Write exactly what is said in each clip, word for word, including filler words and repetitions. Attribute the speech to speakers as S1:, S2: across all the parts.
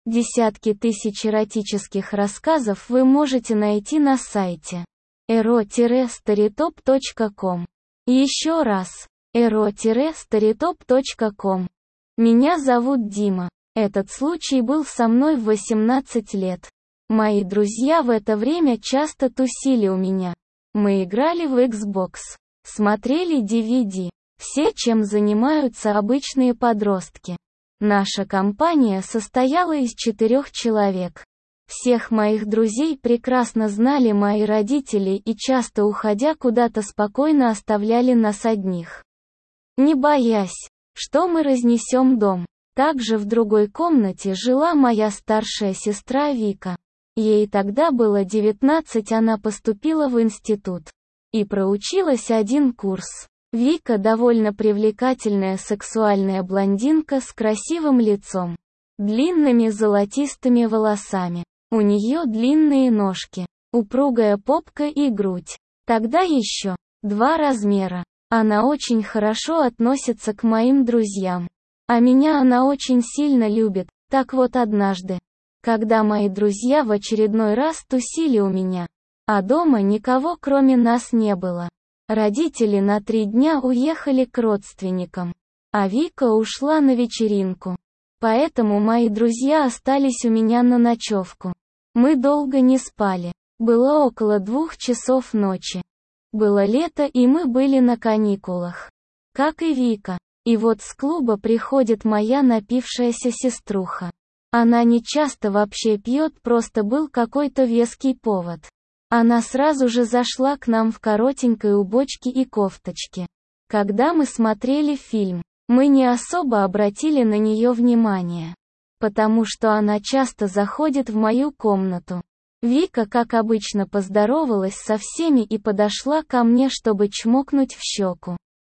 S1: Десятки тысяч эротических рассказов вы можете найти на сайте эро старитоп точка ком. Еще раз, эро старитоп точка ком. Меня зовут Дима. Этот случай был со мной в восемнадцать лет. Мои друзья в это время часто тусили у меня. Мы играли в Xbox, смотрели ди ви ди. Все, чем занимаются обычные подростки. Наша компания состояла из четырех человек. Всех моих друзей прекрасно знали мои родители и часто, уходя куда-то, спокойно оставляли нас одних, не боясь, что мы разнесем дом. Также в другой комнате жила моя старшая сестра Вика. Ей тогда было девятнадцать, она поступила в институт и проучилась один курс. Вика довольно привлекательная сексуальная блондинка с красивым лицом, длинными золотистыми волосами. У нее длинные ножки, упругая попка и грудь. Тогда еще два размера. Она очень хорошо относится к моим друзьям. А меня она очень сильно любит. Так вот, однажды, когда мои друзья в очередной раз тусили у меня, а дома никого кроме нас не было, родители на три дня уехали к родственникам, а Вика ушла на вечеринку. Поэтому мои друзья остались у меня на ночевку. Мы долго не спали. Было около двух часов ночи. Было лето, и мы были на каникулах. Как и Вика. И вот с клуба приходит моя напившаяся сеструха. Она не часто вообще пьет, просто был какой-то веский повод. Она сразу же зашла к нам в коротенькой убочке и кофточке. Когда мы смотрели фильм, мы не особо обратили на нее внимание, потому что она часто заходит в мою комнату. Вика, как обычно, поздоровалась со всеми и подошла ко мне, чтобы чмокнуть в щеку.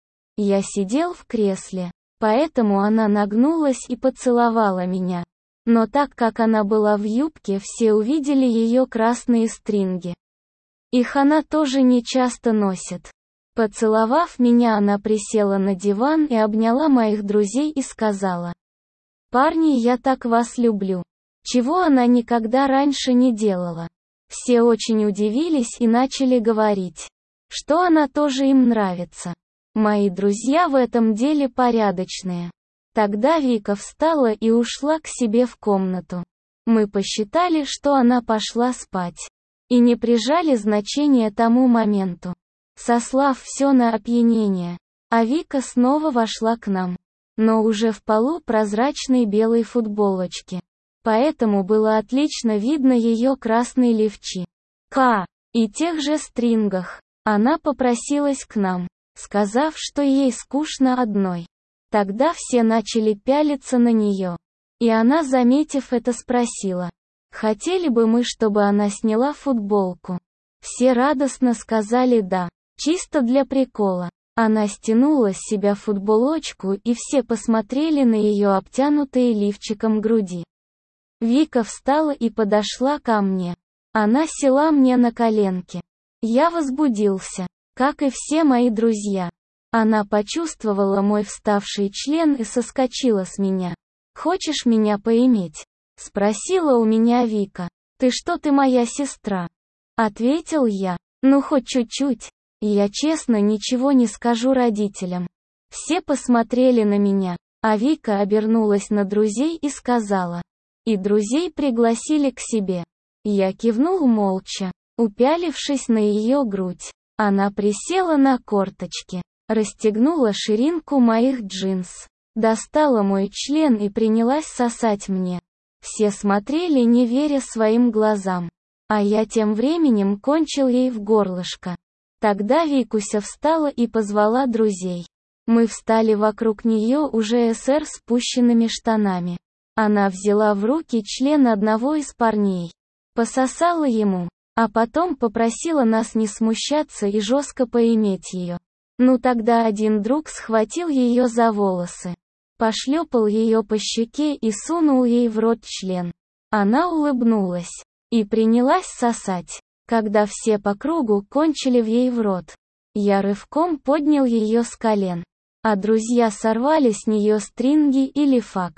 S1: Я сидел в кресле, поэтому она нагнулась и поцеловала меня. Но так как она была в юбке, все увидели ее красные стринги. Их она тоже не часто носит. Поцеловав меня, она присела на диван и обняла моих друзей и сказала: «Парни, я так вас люблю». Чего она никогда раньше не делала. Все очень удивились и начали говорить, что она тоже им нравится. Мои друзья в этом деле порядочные. Тогда Вика встала и ушла к себе в комнату. Мы посчитали, что она пошла спать, и не прижали значения тому моменту, сослав все на опьянение. А Вика снова вошла к нам, но уже в полупрозрачной белой футболочке. Поэтому было отлично видно ее красные лифчи. К. И тех же стрингах. Она попросилась к нам, сказав, что ей скучно одной. Тогда все начали пялиться на нее. И она, заметив это, спросила: хотели бы мы, чтобы она сняла футболку? Все радостно сказали «да», чисто для прикола. Она стянула с себя футболочку, и все посмотрели на ее обтянутые лифчиком груди. Вика встала и подошла ко мне. Она села мне на коленки. Я возбудился, как и все мои друзья. Она почувствовала мой вставший член и соскочила с меня. «Хочешь меня поиметь?» — спросила у меня Вика. «Ты что, ты моя сестра?» — ответил я. «Ну хоть чуть-чуть. Я честно ничего не скажу родителям». Все посмотрели на меня, а Вика обернулась на друзей и сказала: «И друзей пригласили к себе». Я кивнул молча, упялившись на ее грудь. Она присела на корточки, расстегнула ширинку моих джинс, достала мой член и принялась сосать мне. Все смотрели, не веря своим глазам. А я тем временем кончил ей в горлышко. Тогда Викуся встала и позвала друзей. Мы встали вокруг нее уже с спущенными штанами. Она взяла в руки член одного из парней, пососала ему, а потом попросила нас не смущаться и жестко поиметь ее. Ну тогда один друг схватил ее за волосы, пошлепал ее по щеке и сунул ей в рот член. Она улыбнулась и принялась сосать. Когда все по кругу кончили в ей в рот, я рывком поднял ее с колен, а друзья сорвали с нее стринги или фак.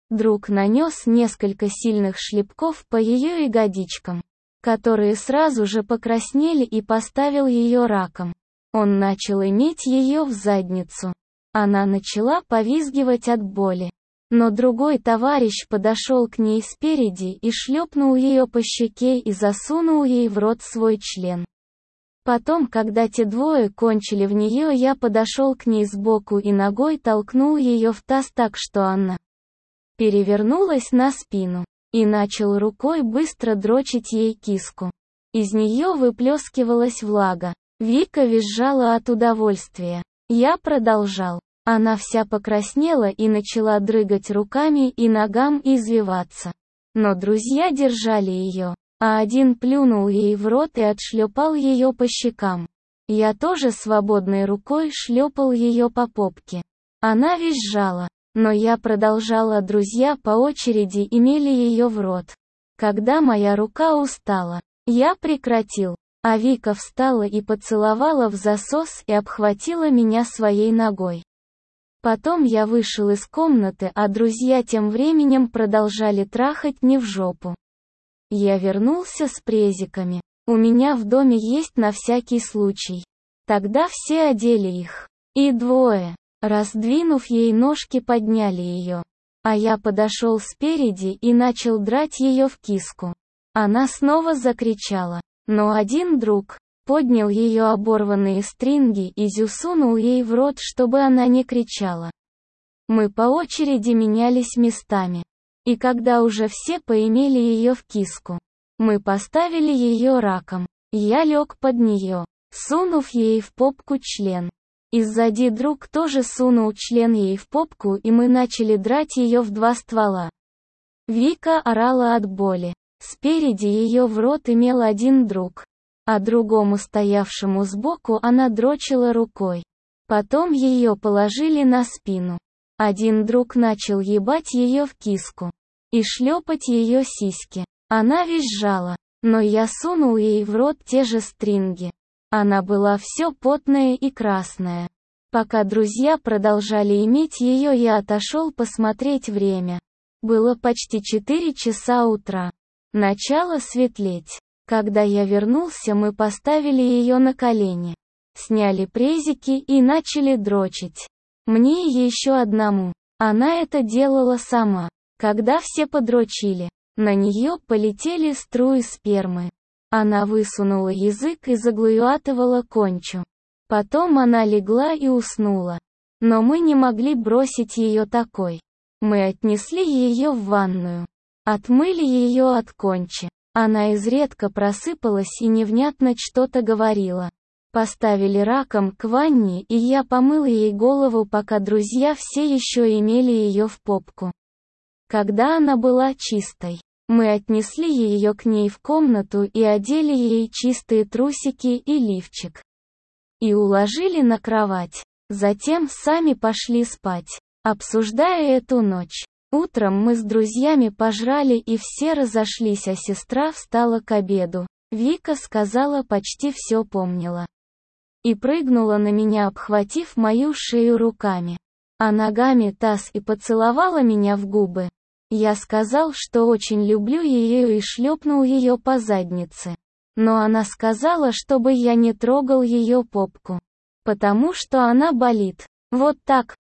S1: Друг нанес несколько сильных шлепков по ее ягодичкам, которые сразу же покраснели, и поставил ее раком. Он начал иметь ее в задницу. Она начала повизгивать от боли. Но другой товарищ подошел к ней спереди и шлепнул ее по щеке и засунул ей в рот свой член. Потом, когда те двое кончили в нее, я подошел к ней сбоку и ногой толкнул ее в таз так, что она перевернулась на спину, и начал рукой быстро дрочить ей киску. Из нее выплескивалась влага. Вика визжала от удовольствия. Я продолжал. Она вся покраснела и начала дрыгать руками и ногам и извиваться. Но друзья держали ее, а один плюнул ей в рот и отшлепал ее по щекам. Я тоже свободной рукой шлепал ее по попке. Она визжала, но я продолжала, друзья по очереди имели ее в рот. Когда моя рука устала, я прекратил, а Вика встала и поцеловала в засос и обхватила меня своей ногой. Потом я вышел из комнаты, а друзья тем временем продолжали трахать не в жопу. Я вернулся с презиками. У меня в доме есть на всякий случай. Тогда все одели их. И двое, раздвинув ей ножки, подняли ее. А я подошел спереди и начал драть ее в киску. Она снова закричала. Но один друг поднял ее оборванные стринги и засунул ей в рот, чтобы она не кричала. Мы по очереди менялись местами. И когда уже все поимели ее в киску, мы поставили ее раком. Я лег под нее, сунув ей в попку член. И сзади друг тоже сунул член ей в попку, и мы начали драть ее в два ствола. Вика орала от боли. Спереди ее в рот имел один друг, а другому, стоявшему сбоку, она дрочила рукой. Потом ее положили на спину. Один друг начал ебать ее в киску и шлепать ее сиськи. Она визжала, но я сунул ей в рот те же стринги. Она была все потная и красная. Пока друзья продолжали иметь ее, я отошел посмотреть время. Было почти четыре часа утра. Начало светлеть. Когда я вернулся, мы поставили ее на колени, сняли презики и начали дрочить. Мне и еще одному. Она это делала сама. Когда все подрочили, на нее полетели струи спермы. Она высунула язык и заглатывала кончу. Потом она легла и уснула. Но мы не могли бросить ее такой. Мы отнесли ее в ванную. Отмыли ее от кончи. Она изредка просыпалась и невнятно что-то говорила. Поставили раком к ванне, и я помыл ей голову, пока друзья все еще имели ее в попку. Когда она была чистой, мы отнесли ее к ней в комнату и одели ей чистые трусики и лифчик. И уложили на кровать. Затем сами пошли спать, обсуждая эту ночь. Утром мы с друзьями пожрали и все разошлись, а сестра встала к обеду. Вика сказала, почти все помнила. И прыгнула на меня, обхватив мою шею руками, а ногами таз, и поцеловала меня в губы. Я сказал, что очень люблю ее, и шлепнул ее по заднице. Но она сказала, чтобы я не трогал ее попку, потому что она болит. Вот так.